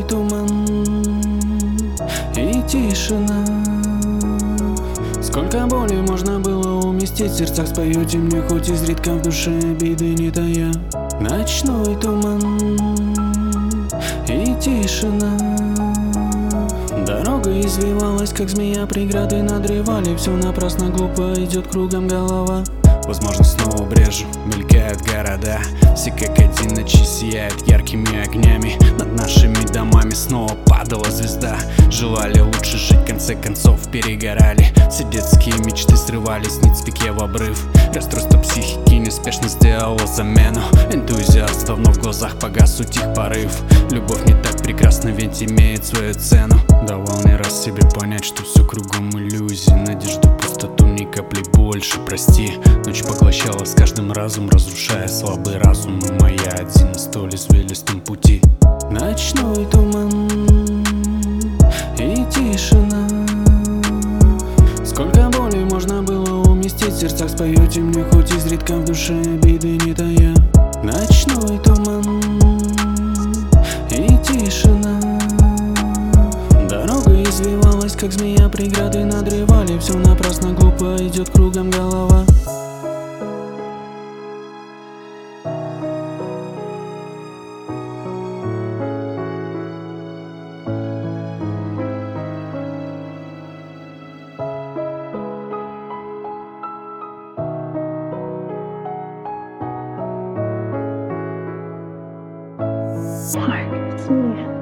туман и тишина. Сколько боли можно было уместить в сердцах, споете мне хоть изредка в душе обиды не тая. Ночной туман и тишина. Дорога извивалась, как змея, преграды надрывали. Все напрасно, глупо идет кругом голова. Возможно, снова брежу, мелькают города. Все как один ночи сияют яркими огнями. Над нашими домами снова падала звезда. Желали лучше жить, в конце концов перегорали. Все детские мечты срывались, ниц пике в обрыв. Расстройство психики неспешно сделало замену. Энтузиаст давно в глазах погас, утих порыв. Любовь не так прекрасна, ведь имеет свою цену. Давал не раз себе понять, что все кругом иллюзии. Надежду, пустоту, ни капли больше, прости. Ночь поглощала с каждым разом, разрушая слабый разум. И моя один на столь извилистом пути. Ночной туман и тишина. Сколько боли можно было уместить в сердцах, споете мне хоть изредка в душе обиды не тая. Ночной туман и тишина. Дорога извивалась, как змея, преграды надрывали. Все напрасно, глупо идет кругом голова. Sorry, it's me.